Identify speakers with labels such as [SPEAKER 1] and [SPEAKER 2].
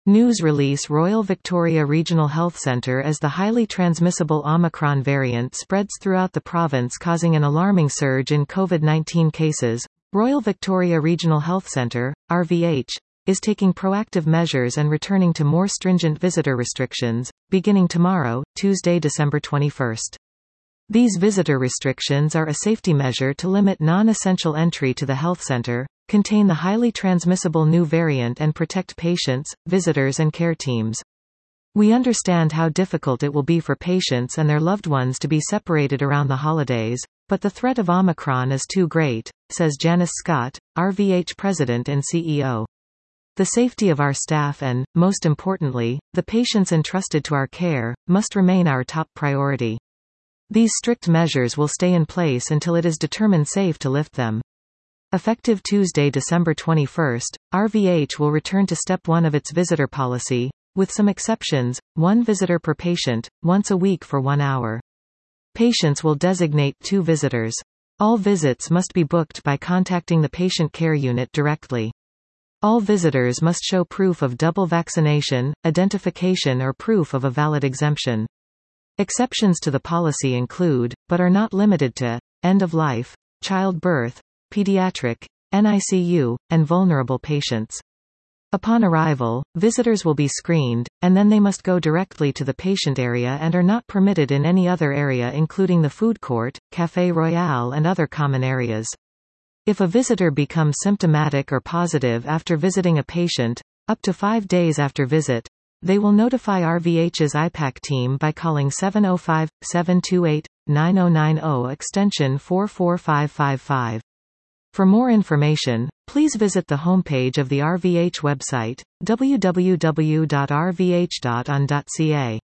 [SPEAKER 1] News release Royal Victoria Regional Health Centre as the highly transmissible Omicron variant spreads throughout the province causing an alarming surge in COVID-19 cases. Royal Victoria Regional Health Centre, RVH, is taking proactive measures and returning to more stringent visitor restrictions, beginning tomorrow, Tuesday, December 21. These visitor restrictions are a safety measure to limit non-essential entry to the health centre, contain the highly transmissible new variant and protect patients, visitors and care teams. We understand how difficult it will be for patients and their loved ones to be separated around the holidays, but the threat of Omicron is too great, says Janice Scott, RVH President and CEO. The safety of our staff and, most importantly, the patients entrusted to our care, must remain our top priority. These strict measures will stay in place until it is determined safe to lift them. Effective Tuesday, December 21, RVH will return to Step 1 of its visitor policy, with some exceptions: 1 visitor per patient, once a week for 1 hour. Patients will designate 2 visitors. All visits must be booked by contacting the patient care unit directly. All visitors must show proof of double vaccination, identification or proof of a valid exemption. Exceptions to the policy include, but are not limited to, end-of-life, childbirth, pediatric, NICU, and vulnerable patients. Upon arrival, visitors will be screened, and then they must go directly to the patient area and are not permitted in any other area including the food court, Café Royal and other common areas. If a visitor becomes symptomatic or positive after visiting a patient, up to 5 days after visit, they will notify RVH's IPAC team by calling 705-728-9090 extension 44555. For more information, please visit the homepage of the RVH website, www.rvh.on.ca.